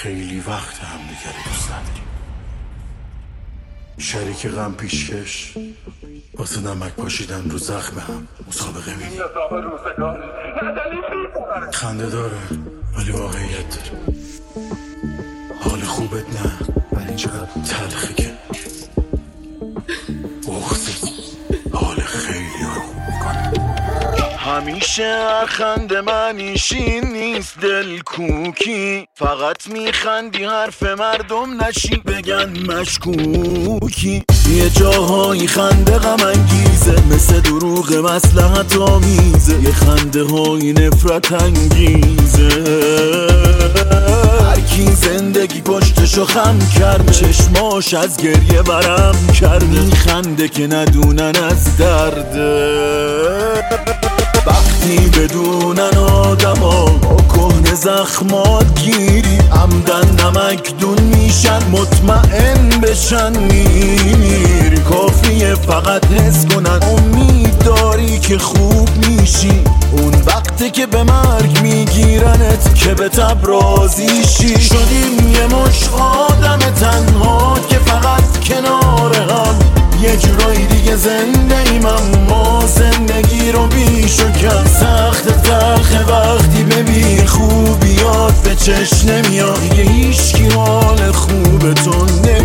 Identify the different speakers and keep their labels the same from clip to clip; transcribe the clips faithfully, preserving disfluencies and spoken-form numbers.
Speaker 1: خیلی وقت هم دیگر دوست نداریم. شریک غم پیشکش واسه نمک پاشیدن رو زخم هم مسابقه میدیم. خنده داره ولی واقعیت داره. حال خوبت نه ولی چقدر تلخه که بغضت حال خیلی ها رو خوب میکنه. همیشه هر خنده منیشین نیست دل کوکی، فقط میخندی حرف مردم نشی بگن مشکوکی. یه جاهایی خنده غم انگیزه مثل دروغ مصلحت آمیزه، یه خنده های نفرت انگیزه. هرکی زندگی پشتشو خم کرد، چشماش از گریه برم کرد، میخنده که ندونن از درده. وقتی بدونن آدما با کهنه زخمات گیری، عمدن نمک دون میشن مطمئن بشن میری. کافیه فقط حس کنن امید داری که خوب میشی، اون وقتی که به مرگ میگیرنت که به تب راضی شی. شدیم یه مش آدم تنها که فقط کنار هم، یه جورایی دیگه زنده ایم اما زندگی رو بیش و کم. سخت تلخه وقتی ببین خوبیات به چشم نمیاد، دیگه هیچکی حال خوب تو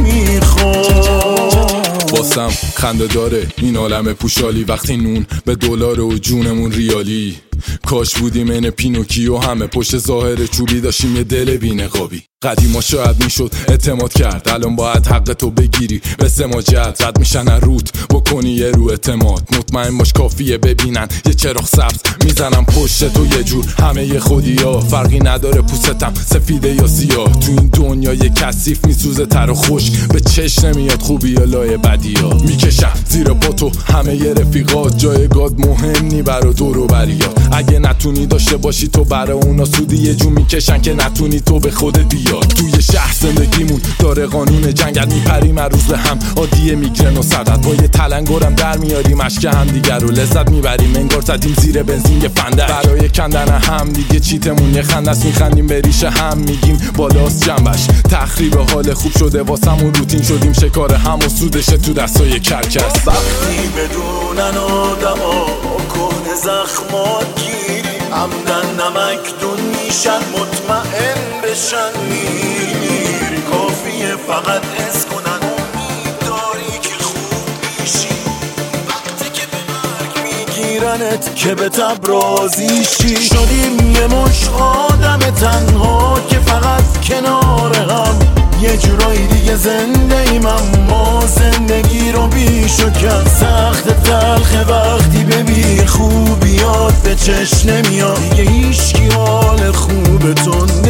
Speaker 1: نمیخواد.
Speaker 2: واسم خنده داره این عالم پوشالی، وقتی نون به دلار و جونمون ریالی. کاش بودیم این پینوکیو همه پشت ظاهر چوبی داشتیم یه دل بی‌نقابی. قدیما شاید میشد اعتماد کرد، الان باید حق تو بگیری به سماجت. رد میشن روت بکنی یه رو اعتماد، مطمئن باش کافیه ببینن یه چراغ سبز میزنم پشت تو یه جور. همه یه خودی ها فرقی نداره پوستم سفیده یا سیاه، تو این دنیا یه کثیف میسوزه تر و خوش به چشم نمیاد خوبی یا لای بدی ها. میکشم زیر پا تو همه یه رفیقات، جایگاه مهم نی برا دور و بریات. اگه نتونی داشته باشی تو برا اونا سودی، یه جو میکشن که نتونی تو به خودت بیاد. توی شهر زندگیمون داره قانون جنگل، میپریم هر روز به هم عادیه میگرن و صدت. با یه تلنگرم در میاریم اشک هم دیگر رو لذت میبریم، انگار زدیم زیر بنزین یه فندک. برای کندن هم دیگه چیتمون یه خندست، میخندیم به ریشه هم میگیم بالاست جنبش. تخریب حال خوب شده واسمون روتین، شدیم شکار هم و سودشه تو دستای کرکس.
Speaker 1: وقتی بدونن آدما کهنه زخمات گیری، عمدن نمک دون میشن مطمئن بشن میری. کافیه فقط حس کنن امید داری که خوب میشی، وقتی که به مرگ میگیرنت که به تب راضی شی. شدیم یه مش آدم تنها که فقط کنار هم، یه جورایی دیگه زنده ایم اما زندگی رو بیش و کم. سخت تلخه وقتی ببین خوبیات به چشم نمیاد، دیگه هیچکی حال خوب تو